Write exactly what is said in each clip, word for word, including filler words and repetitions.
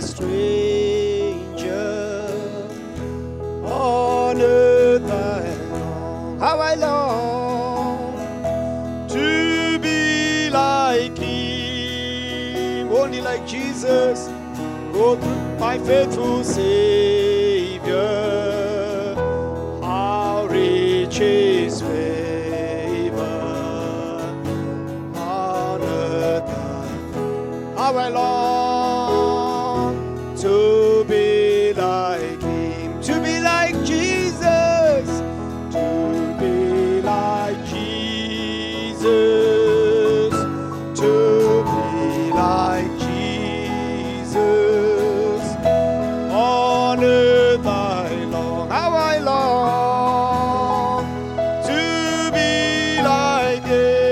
stranger on earth. I long, how I long to be like Him, only like Jesus. Oh, my faithful Savior, how rich His favor on earth. How I long to be like Him, to be like Jesus, to be like Jesus, to be like Jesus. On earth I long, how I long to be like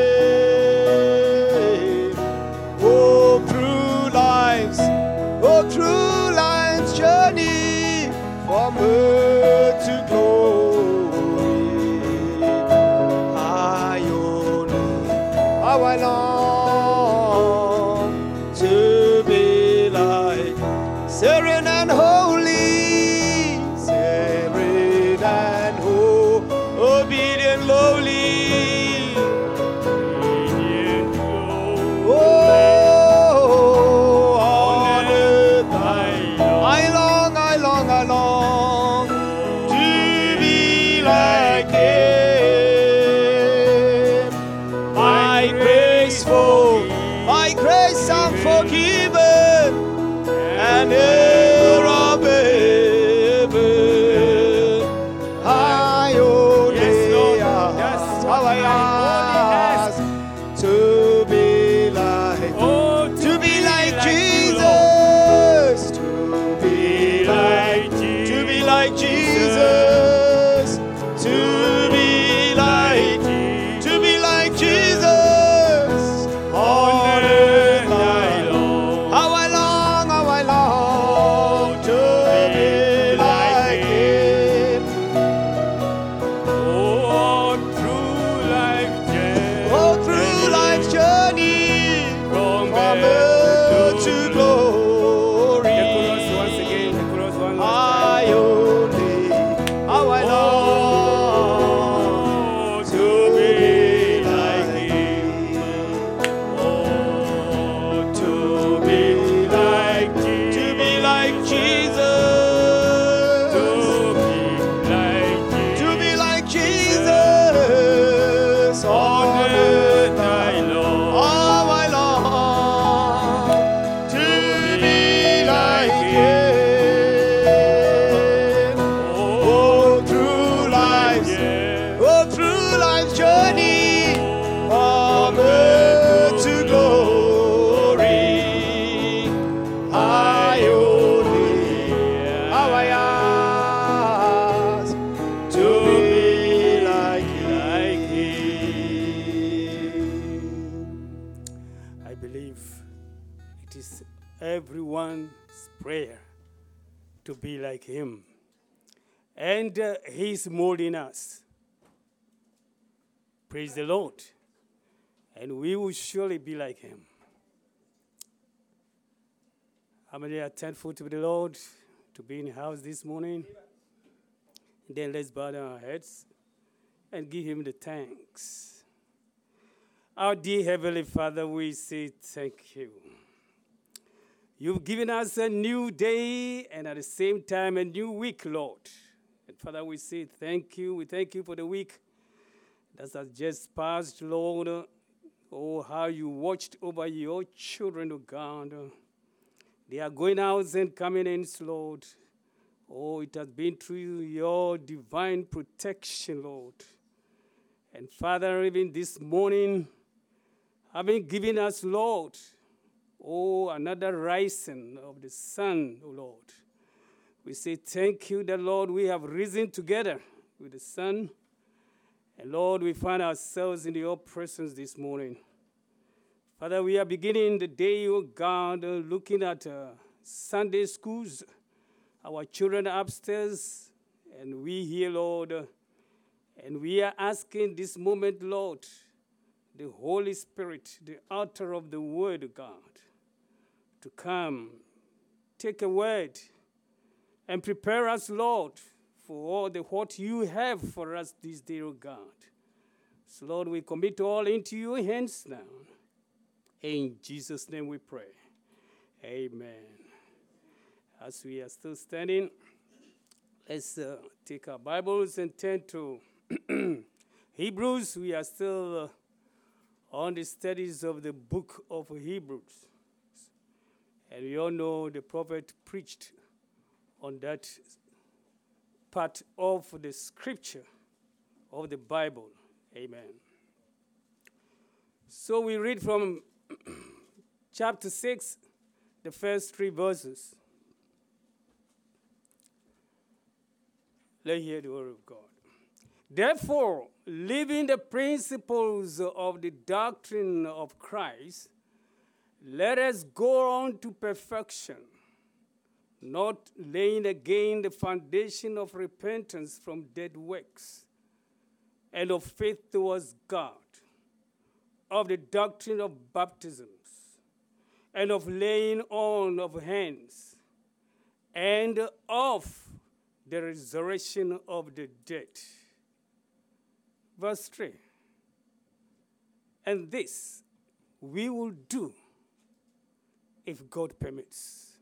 Him. Oh, through life's, oh, through life's journey from earth to glory, I only, how I long to be like serene and holy, serene and holy, obedient, lowly. Oh, on earth I long, I long, I long to be like Him. By grace, for by grace I'm forgiven, and heir of heaven. I only ask, how I ask to be like, to be like Jesus, to be like, to be like Jesus, to be like, to be like Jesus. On earth I long, how I long, how I long to be like Him. Oh, through life journey, Oh, through life's journey from from earth earth to to glory. The chorus glory, once again, the chorus one I last time. only, how I long Oh, to be like Him. Oh, To be like, to be like Jesus, to be like to be like Jesus. On earth I long. all I long to be like Him. Oh, through life's, oh, through life's journey from earth to glory, I only, how I ask to be like Him. I believe it is everyone's prayer to be like Him. And uh, He's molding us. Praise the Lord. And we will surely be like Him. How many are thankful to the Lord to be in the house this morning? Then let's bow down our heads and give Him the thanks. Our dear Heavenly Father, we say thank you. You've given us a new day and at the same time a new week, Lord. And Father, we say thank you. We thank you for the week that has just passed, Lord. Oh, how you watched over your children, oh God. They are going out and coming in, Lord. Oh, it has been through your divine protection, Lord. And Father, even this morning, having given us, Lord, oh, another rising of the sun, oh Lord. We say thank you that, Lord, we have risen together with the sun. And Lord, we find ourselves in your presence this morning. Father, we are beginning the day, oh God, uh, looking at uh, Sunday schools, our children upstairs, and we here, Lord. Uh, and we are asking this moment, Lord, the Holy Spirit, the author of the Word of God, to come, take a word and prepare us, Lord, for all the what you have for us this day, O God. So, Lord, we commit all into your hands now. In Jesus' name we pray. Amen. As we are still standing, let's uh, take our Bibles and turn to Hebrews. We are still uh, on the studies of the book of Hebrews. And we all know the prophet preached on that part of the scripture of the Bible. Amen. So we read from chapter six, the first three verses. Let's hear the word of God. Therefore, leaving the principles of the doctrine of Christ, let us go on to perfection, not laying again the foundation of repentance from dead works and of faith towards God, of the doctrine of baptisms, and of laying on of hands, and of the resurrection of the dead. Verse three. And this we will do if God permits.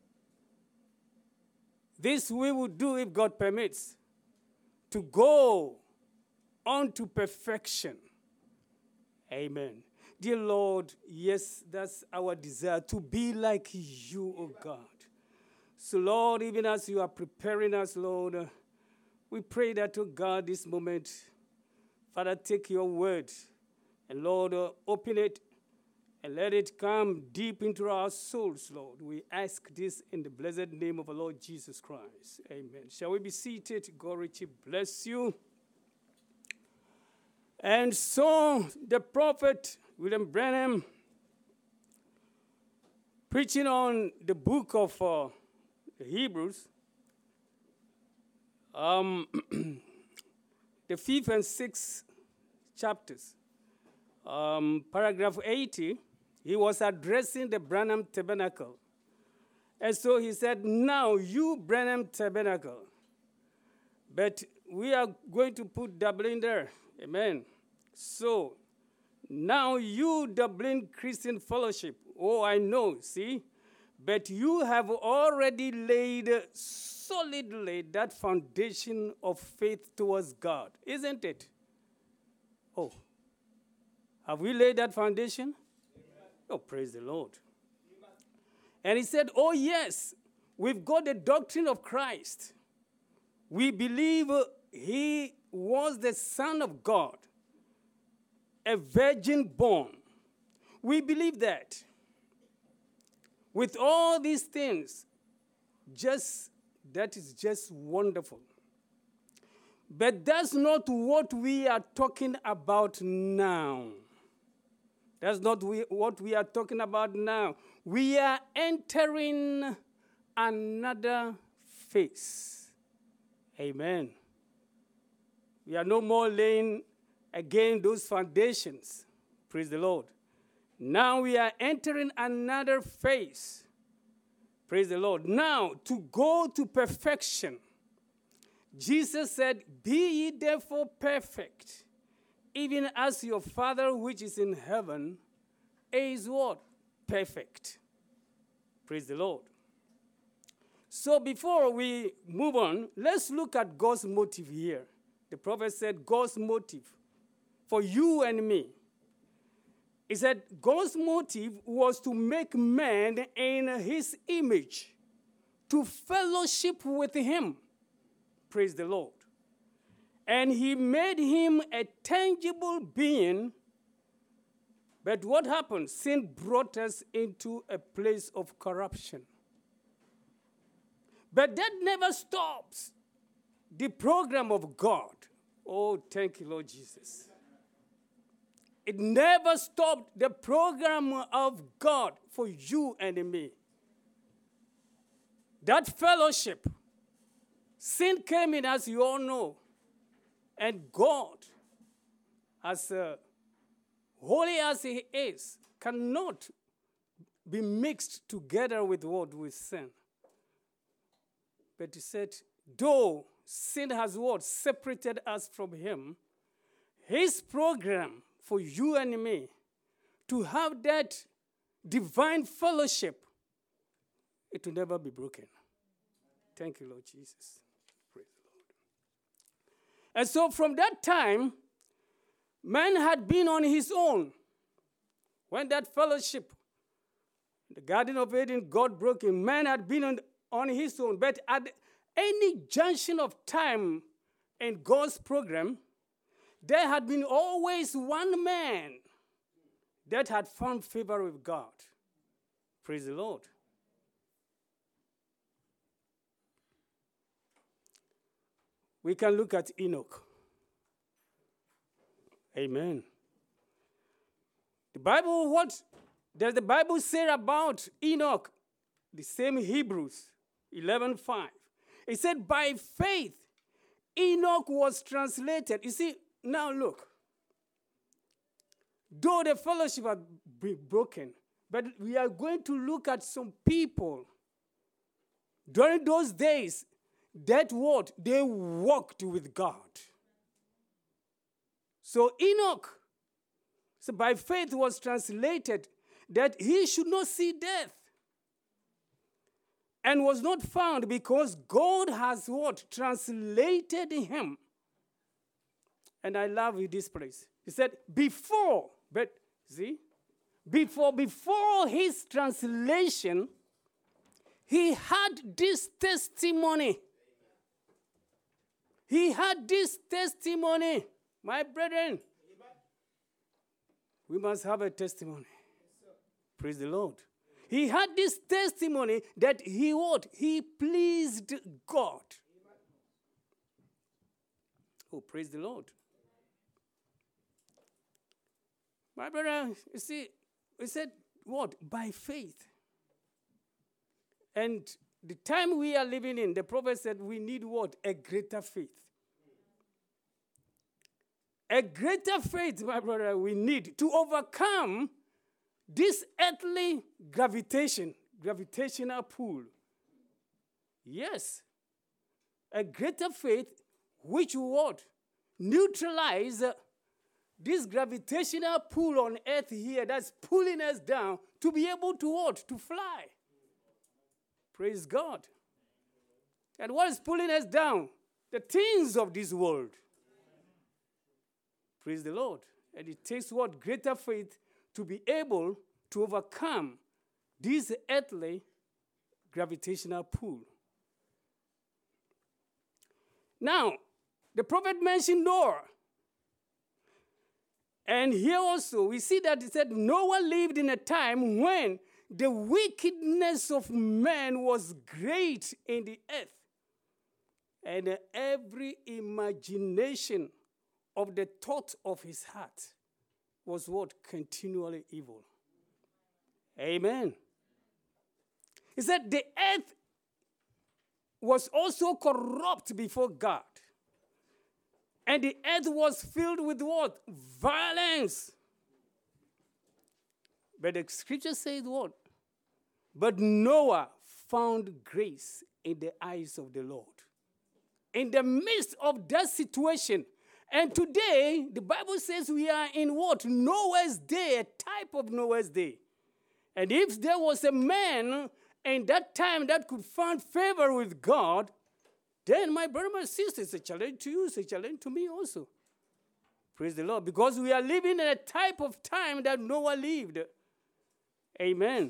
This we will do if God permits, to go on to perfection. Amen. Dear Lord, yes, that's our desire, to be like you, O God. So, Lord, even as you are preparing us, Lord, uh, we pray that, O God, this moment, Father, take your word and, Lord, uh, open it and let it come deep into our souls, Lord. We ask this in the blessed name of our Lord Jesus Christ. Amen. Shall we be seated? God richly bless you. And so the prophet William Branham, preaching on the book of uh, the Hebrews, um, the fifth and sixth chapters, um, paragraph eighty, he was addressing the Branham Tabernacle. And so he said, now you Branham Tabernacle, but we are going to put Dublin there. Amen. So now you Dublin Christian Fellowship, oh, I know, see, but you have already laid solidly that foundation of faith towards God, isn't it? Oh, have we laid that foundation? Amen. Oh, praise the Lord. Amen. And he said, oh, yes, we've got the doctrine of Christ. We believe he was the Son of God, a virgin born. We believe that. With all these things, just that is just wonderful. But that's not what we are talking about now. That's not we, what we are talking about now. We are entering another phase. Amen. We are no more laying again those foundations. Praise the Lord. Now we are entering another phase. Praise the Lord. Now, to go to perfection. Jesus said, be ye therefore perfect, even as your Father which is in heaven is what? Perfect. Praise the Lord. So before we move on, let's look at God's motive here. The prophet said God's motive for you and me. He said God's motive was to make man in his image, to fellowship with him. Praise the Lord. And he made him a tangible being. But what happened? Sin brought us into a place of corruption. But that never stops the program of God. Oh, thank you, Lord Jesus. It never stopped the program of God for you and me. That fellowship, sin came in, as you all know, and God, as uh, holy as he is, cannot be mixed together with what? With sin. But he said, though sin has what? Separated us from him, his program for you and me to have that divine fellowship, it will never be broken. Thank you, Lord Jesus. Praise the Lord. And so from that time, man had been on his own. When that fellowship, the Garden of Eden, God broke him, man had been on, on his own. But at any junction of time in God's program, there had been always one man that had found favor with God. Praise the Lord. We can look at Enoch. Amen. The Bible, what does the Bible say about Enoch? The same Hebrews eleven five. It said, by faith, Enoch was translated. You see, now look. Though the fellowship had been broken, but we are going to look at some people during those days that what? They walked with God. So Enoch, so by faith was translated that he should not see death. And was not found because God has what? Translated him. And I love this place. He said, before, but see, before, before his translation, he had this testimony. He had this testimony. My brethren, we must have a testimony. Praise the Lord. He had this testimony that he what? He pleased God. Oh, praise the Lord. My brother, you see, we said what? By faith. And the time we are living in, the prophet said we need what? A greater faith. A greater faith, my brother, we need to overcome this earthly gravitation, gravitational pull. Yes. A greater faith which would neutralize uh, this gravitational pull on earth here that's pulling us down to be able to what? To fly. Praise God. And what is pulling us down? The things of this world. Praise the Lord. And it takes what? Greater faith to be able to overcome this earthly gravitational pull. Now, the prophet mentioned Noah. And here also, we see that it said Noah lived in a time when the wickedness of man was great in the earth. And every imagination of the thought of his heart was what? Continually evil. Amen. He said the earth was also corrupt before God. And the earth was filled with what? Violence. But the scripture says what? But Noah found grace in the eyes of the Lord. In the midst of that situation. And today, the Bible says we are in what? Noah's day, a type of Noah's day. And if there was a man in that time that could find favor with God, then my brother, my sister, it's a challenge to you, it's a challenge to me also. Praise the Lord. Because we are living in a type of time that Noah lived. Amen.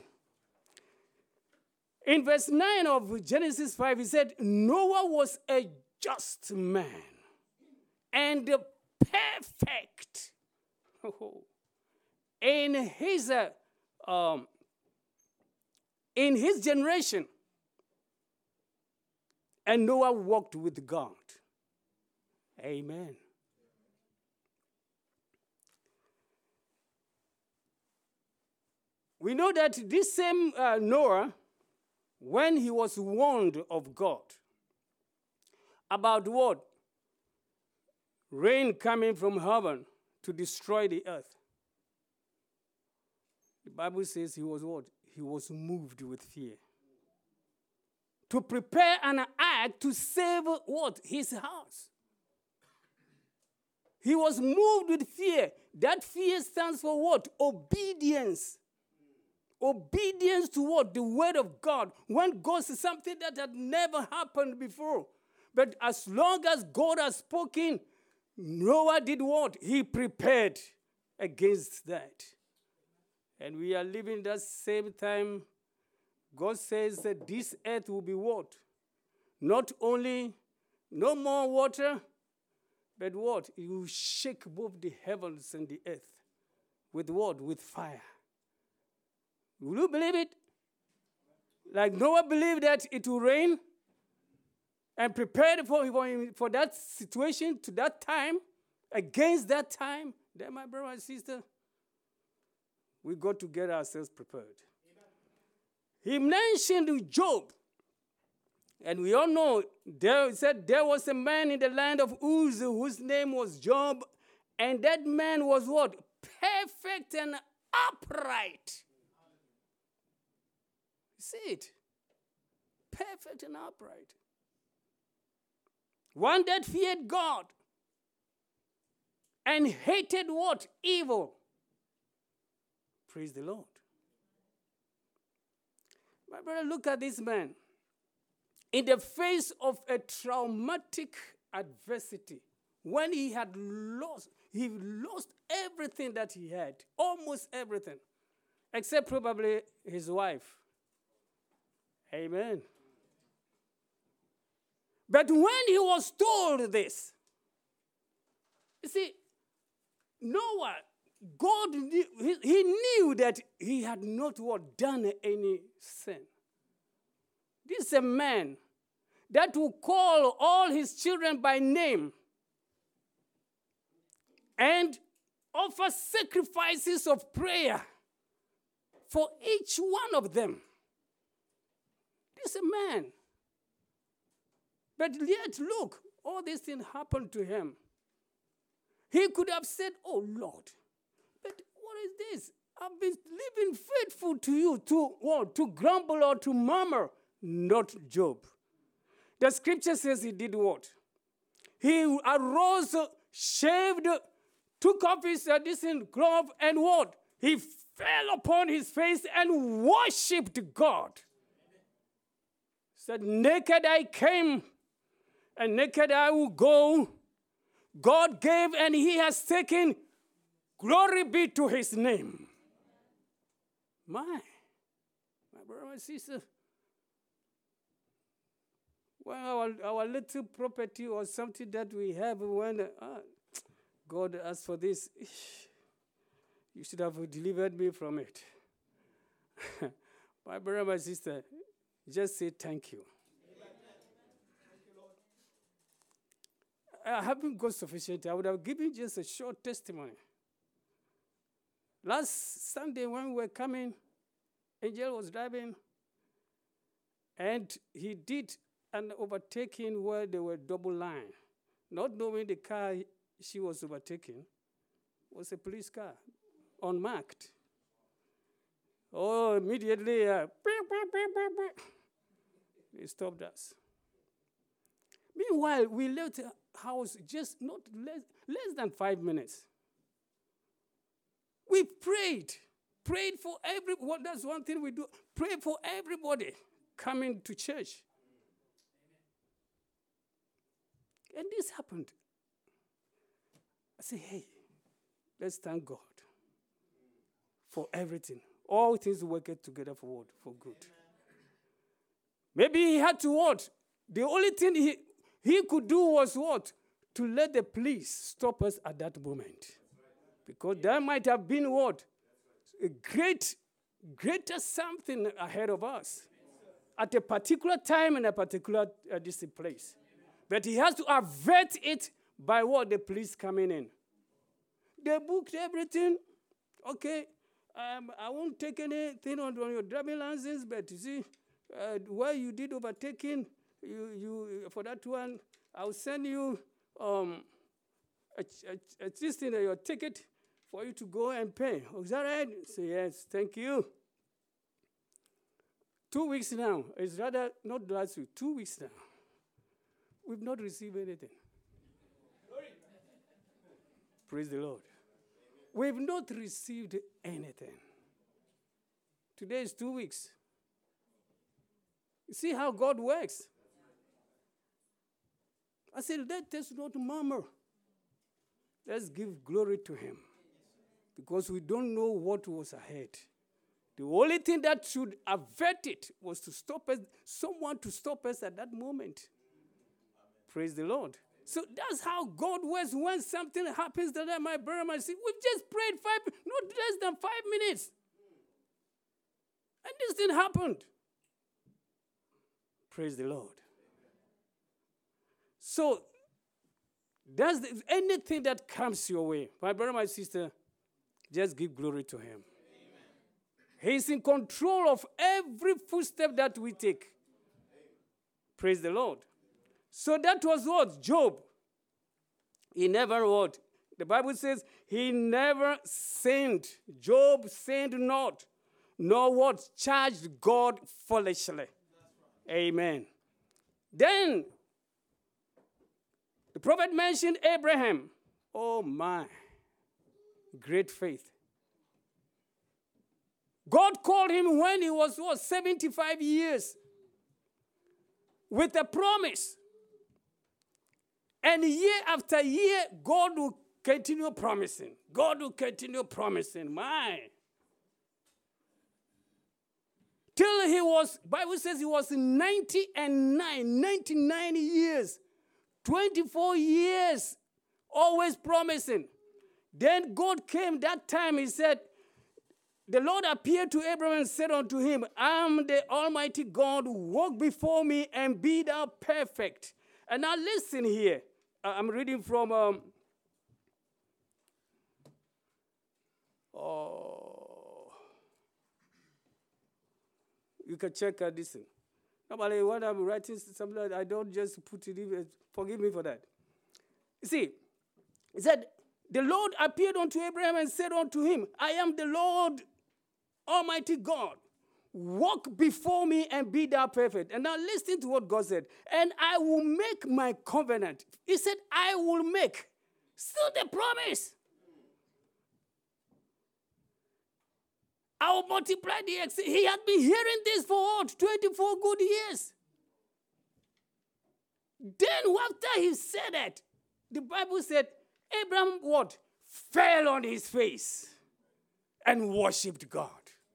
In verse nine of Genesis five, he said, Noah was a just man and perfect in his, uh, um, in his generation. And Noah walked with God. Amen. We know that this same uh, Noah, when he was warned of God about what? Rain coming from heaven to destroy the earth. The Bible says he was what? He was moved with fear. to prepare an ark to save what? His house. He was moved with fear. That fear stands for what? Obedience. Obedience to what? The word of God. When God says something that had never happened before. But as long as God has spoken, Noah did what? He prepared against that. And we are living that same time. God says that this earth will be what? Not only no more water, but what? He will shake both the heavens and the earth. With what? With fire. Will you believe it? Like Noah believed that it will rain and prepared for, for, for that situation to that time, against that time, then my brother and sister, we got to get ourselves prepared. He mentioned Job. And we all know, there said there was a man in the land of Uz whose name was Job. And that man was what? Perfect and upright. See it? Perfect and upright. One that feared God and hated what? Evil. Praise the Lord. My brother, look at this man. In the face of a traumatic adversity, when he had lost, he lost everything that he had, almost everything, except probably his wife. Amen. But when he was told this, you see, Noah, God, knew, he, he knew that he had not what, done any sin. This is a man that will call all his children by name and offer sacrifices of prayer for each one of them. This is a man. But yet, look, all these things happened to him. He could have said, oh, Lord, but what is this? I've been living faithful to you, to what? To grumble or to murmur. Not Job. The scripture says he did what? He arose, shaved, took off his uh, decent glove, and what? He fell upon his face and worshipped God. Said, naked I came, and naked I will go. God gave, and he has taken. Glory be to his name. My, my brother, my sister, well, our, our little property or something that we have, when uh, God asked for this, you should have delivered me from it. My brother, my sister, just say thank you. I haven't got sufficient. I would have given just a short testimony. Last Sunday when we were coming, Angel was driving, and he did an overtaking where they were double line. Not knowing the car she was overtaking was a police car, unmarked. Oh, immediately, uh, they stopped us. Meanwhile, we left the house just not less, less than five minutes. We prayed. Prayed for everyone. That's one thing we do. Pray for everybody coming to church. And this happened. I say, hey, let's thank God for everything. All things work together for what? For good. Maybe he had to what? The only thing he, he could do was what? To let the police stop us at that moment. Because there might have been what? A great, greater something ahead of us. At a particular time in a particular uh, this place. But he has to avert it by what? The police coming in. They booked everything. Okay, um, I won't take anything on, on your driving license, but you see, uh, where you did overtaking, you, you for that one, I'll send you um, a, a, a this thing, your ticket for you to go and pay. Oh, is that right? Say yes, thank you. two weeks now. It's rather not last week, two weeks now. We've not received anything. Praise the Lord. We've not received anything. Today is two weeks. You see how God works? I said, let us not murmur. Let's give glory to him. Because we don't know what was ahead. The only thing that should avert it was to stop us, someone to stop us at that moment. Praise the Lord. So that's how God works when something happens that I might bury my seat. We've just prayed five, not less than five minutes. And this thing happened. Praise the Lord. So, that's the, anything that comes your way, my brother, my sister, just give glory to him. Amen. He's in control of every footstep that we take. Amen. Praise the Lord. So that was what? Job. He never what? The Bible says he never sinned. Job sinned not, nor what? Charged God foolishly. Right. Amen. Then, the prophet mentioned Abraham. Oh my, great faith. God called him when he was, what, seventy-five years with a promise. And year after year, God will continue promising. God will continue promising. My. Till he was, Bible says he was ninety and nine, ninety-nine years. twenty-four years, always promising. Then God came that time, he said, the Lord appeared to Abraham and said unto him, I am the Almighty God, walk before me and be thou perfect. And now listen here. I'm reading from, um, oh, you can check out this thing. Normally, when I'm writing something, I don't just put it in. Forgive me for that. You see, he said, the Lord appeared unto Abraham and said unto him, I am the Lord Almighty God. Walk before me and be thou perfect. And now listen to what God said. And I will make my covenant. He said, I will make. Still the promise. I will multiply the ex. He had been hearing this for what? twenty-four good years. Then after he said that, the Bible said, Abraham what? Fell on his face and worshipped God.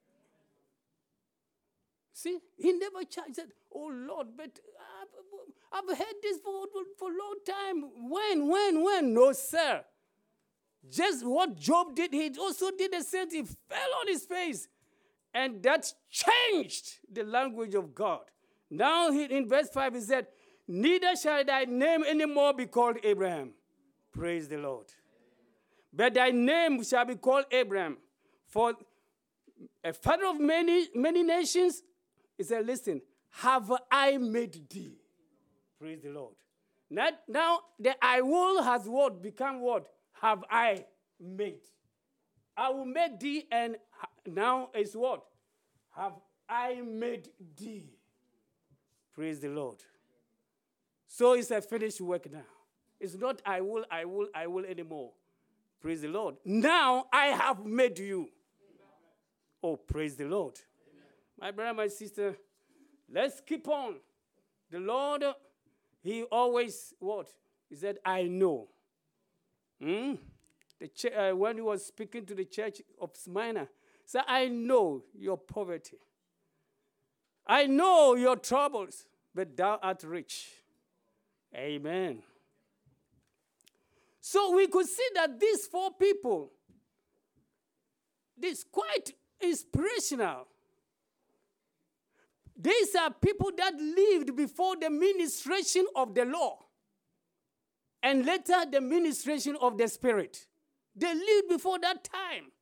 See, he never charged. He said, oh Lord, but I've, I've heard this for, for a long time. When, when, when? No, sir. Just what Job did, he also did the same thing. He fell on his face. And that changed the language of God. Now he, in verse five he said, neither shall thy name anymore be called Abraham. Praise the Lord. But thy name shall be called Abraham. For a father of many, many nations, he said, listen, have I made thee? Praise the Lord. Now, now the I will has what? Become what? Have I made. I will make thee, and now is what? Have I made thee. Praise the Lord. So it's a finished work now. It's not I will, I will, I will anymore. Praise the Lord. Now I have made you. Oh, praise the Lord. My brother, my sister, let's keep on. The Lord, he always, what? He said, I know. Hmm? The ch- uh, when he was speaking to the church of Smyrna, he said, I know your poverty. I know your troubles, but thou art rich. Amen. So we could see that these four people, this quite inspirational. These are people that lived before the ministration of the law and later the ministration of the Spirit. They lived before that time.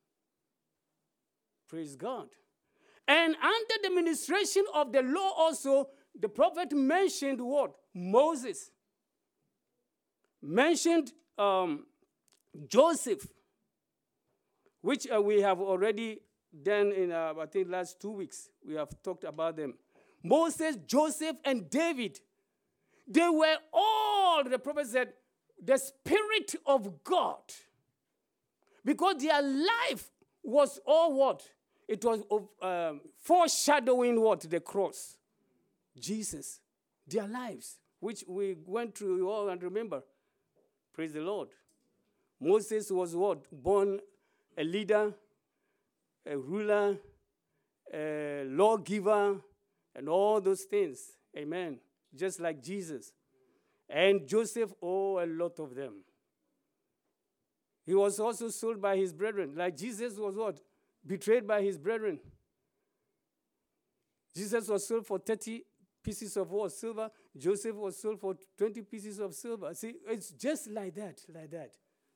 Praise God. And under the ministration of the law also, the prophet mentioned what? Moses. Mentioned um, Joseph, which uh, we have already then in, uh, I think, last two weeks, we have talked about them. Moses, Joseph, and David, they were all, the prophet said, the Spirit of God. Because their life was all what? It was um, foreshadowing what? The cross. Jesus. Their lives, which we went through all and remember. Praise the Lord. Moses was what? Born a leader, a ruler, a lawgiver, and all those things. Amen. Just like Jesus. And Joseph, oh, a lot of them. He was also sold by his brethren. Like Jesus was what? Betrayed by his brethren. Jesus was sold for thirty pieces of what? Silver. Joseph was sold for twenty pieces of silver. See, it's just like that, like that.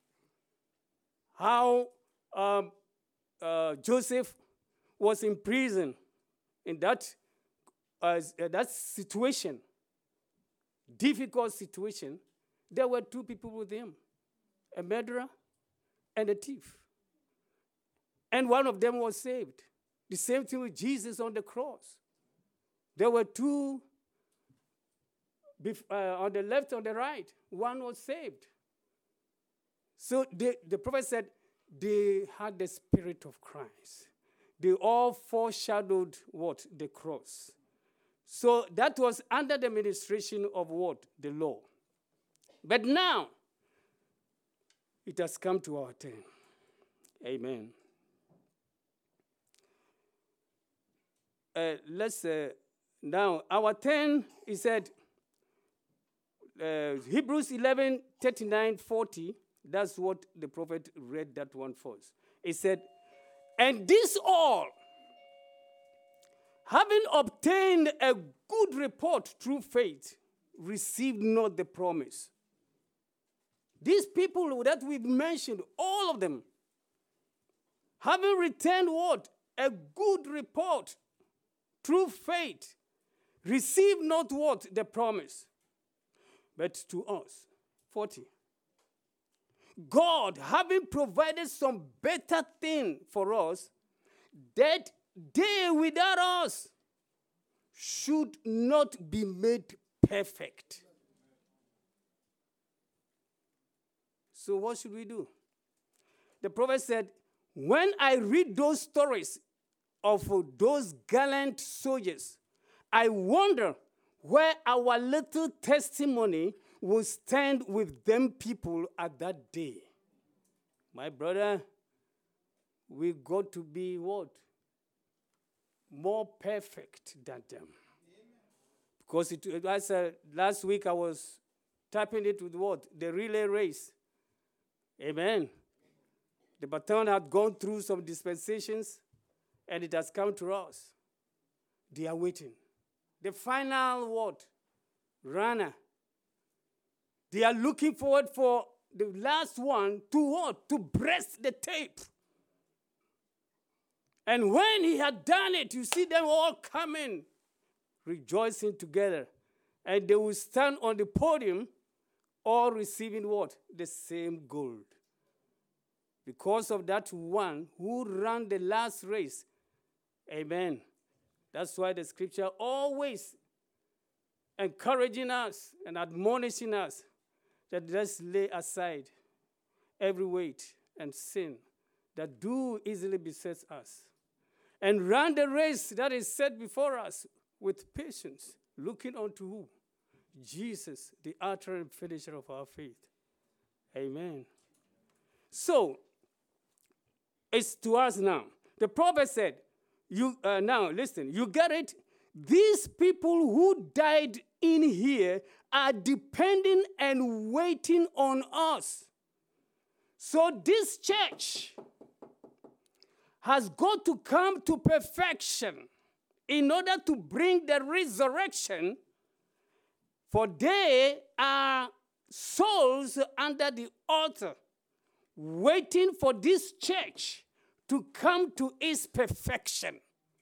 How um, uh, Joseph was in prison in that, uh, that situation, difficult situation. There were two people with him, a murderer and a thief. And one of them was saved. The same thing with Jesus on the cross. There were two uh, on the left or the right. One was saved. So the, the prophet said they had the Spirit of Christ. They all foreshadowed what? The cross. So that was under the administration of what? The law. But now, it has come to our turn. Amen. Uh, let's, uh, now, our turn, he said, uh, Hebrews eleven, thirty-nine, forty, that's what the prophet read that one first. He said, and this all, having obtained a good report through faith, received not the promise. These people that we've mentioned, all of them, having returned what? A good report through faith, received not what? The promise. But to us, forty. God, having provided some better thing for us, that they without us should not be made perfect. So what should we do? The prophet said, when I read those stories of those gallant soldiers, I wonder where our little testimony will stand with them people at that day. My brother, we got to be what? More perfect than them. Because it, it was, uh, last week I was tapping it with what? The relay race. Amen. The baton had gone through some dispensations, and it has come to us. They are waiting. The final what? Runner. They are looking forward for the last one to what? To breast the tape. And when he had done it, you see them all coming, rejoicing together. And they will stand on the podium, all receiving what? The same gold. Because of that one who ran the last race. Amen. That's why the scripture always encouraging us and admonishing us that let's lay aside every weight and sin that do easily beset us, and run the race that is set before us with patience, looking unto who? Jesus, the author and finisher of our faith. Amen. So, it's to us now. The prophet said, "You uh, now listen, you get it? These people who died in here are depending and waiting on us. So this church has got to come to perfection in order to bring the resurrection, for they are souls under the altar, waiting for this church to come to its perfection."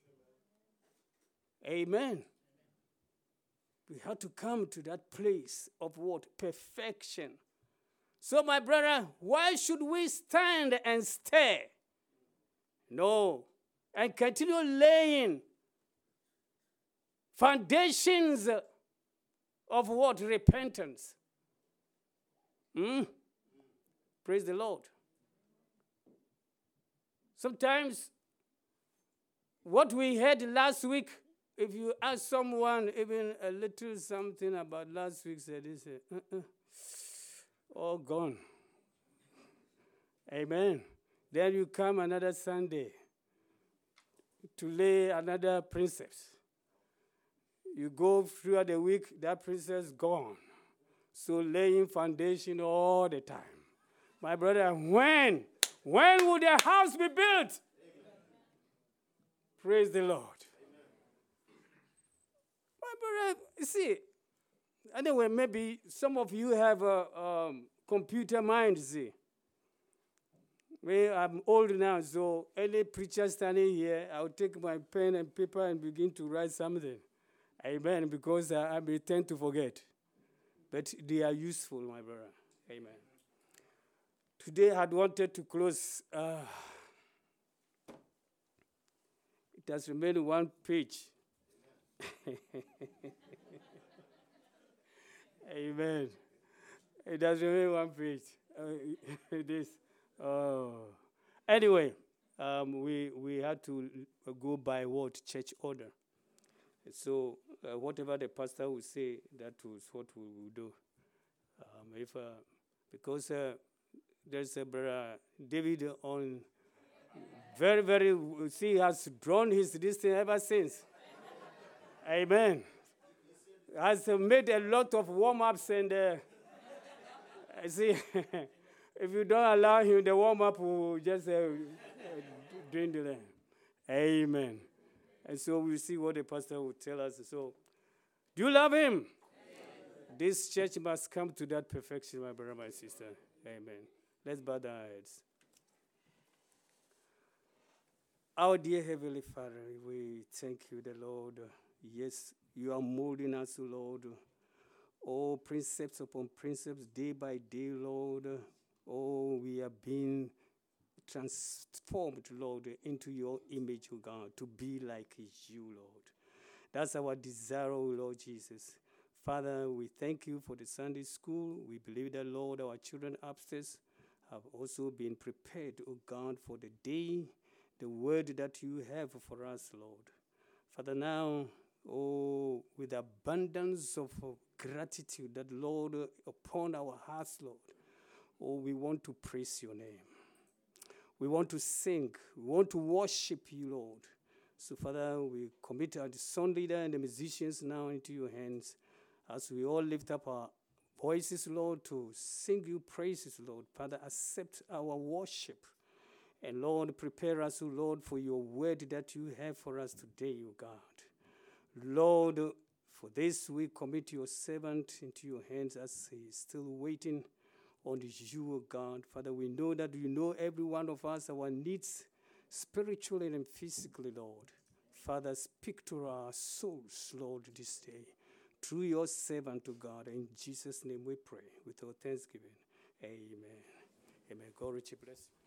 Amen. We have to come to that place of what? Perfection. So, my brother, why should we stand and stare? No. and continue laying foundations of what? Repentance. Hmm? Praise the Lord. Sometimes what we had last week, if you ask someone even a little something about last week, they say, uh-uh, all gone. Amen. Then you come another Sunday to lay another precepts. You go throughout the week, that precept's gone. So laying foundation all the time. My brother, when? When will the house be built? Amen. Praise the Lord. Amen. My brother, you see, anyway, maybe some of you have a um, computer mind, see. Well, I'm old now, so any preacher standing here, I'll take my pen and paper and begin to write something. Amen, because uh, I may tend to forget. But they are useful, my brother. Amen. Today I had wanted to close. Uh, it has remained one page. Amen. It has remained one page. Uh, this. Oh. Anyway, um, we we had to go by what? Church order. So uh, whatever the pastor will say, that was what we will do. Um, if uh, because uh, there's a brother David on very very see has drawn his this thing ever since. Amen. Has uh, made a lot of warm ups and uh, see. If you don't allow him, the warm-up will just uh, dwindle. Amen. And so we'll see what the pastor will tell us. So, do you love him? Amen. This church must come to that perfection, my brother, my sister. Amen. Let's bow our heads. Our dear Heavenly Father, we thank you, the Lord. Yes, you are molding us, Lord. Oh, precepts upon precepts, day by day, Lord. Oh, we are being transformed, Lord, into your image, O God, to be like you, Lord. That's our desire, O Lord Jesus. Father, we thank you for the Sunday school. We believe that, Lord, our children upstairs have also been prepared, O God, for the day, the word that you have for us, Lord. Father, now, oh, with abundance of gratitude that, Lord, upon our hearts, Lord, oh, we want to praise your name. We want to sing. We want to worship you, Lord. So, Father, we commit our song leader and the musicians now into your hands as we all lift up our voices, Lord, to sing you praises, Lord. Father, accept our worship. And, Lord, prepare us, O Lord, for your word that you have for us today, O God. Lord, for this we commit your servant into your hands as he is still waiting on you, O God. Father, we know that you know every one of us, our needs, spiritually and physically, Lord. Father, speak to our souls, Lord, this day, through your servant, O God. In Jesus' name we pray with our thanksgiving. Amen. Amen. God richly bless you.